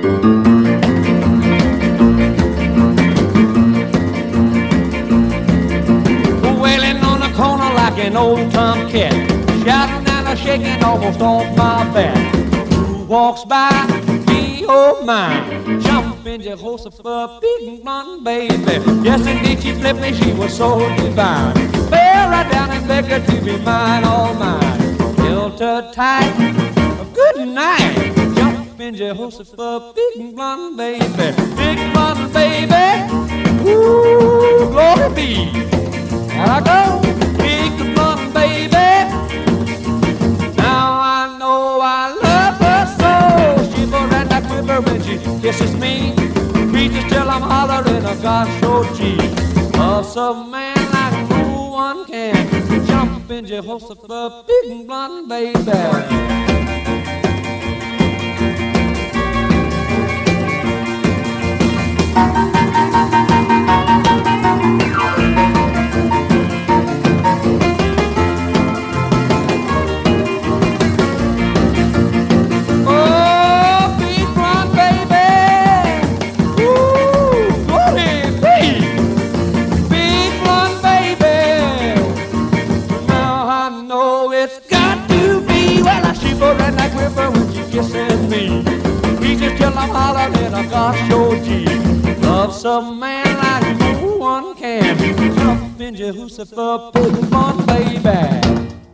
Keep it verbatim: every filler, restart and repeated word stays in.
Wailing on the corner like an old tomcat, shouting and a shaking almost off my back. Who walks by? Me, oh my, jumping Jehoshaphat, big blonde baby. Yes, indeed, she flipped me, she was so divine. Fell right down and begged her to be mine, all mine. Held her tight, good night. Jumping Jehoshaphat, big blonde baby, big blonde baby. Ooh, glory be. There I go, big blonde baby. Now I know I love her so. She will red like river when she kisses me. Preachers till I'm hollering, oh gosh, oh gee. Love some man like no one can. Jump in Jehoshaphat, big blonde baby. Kissing me, preachers till I'm hollering, oh gosh, oh gee. Love some man like no one can. Jump in Jehoshaphat, big blonde baby.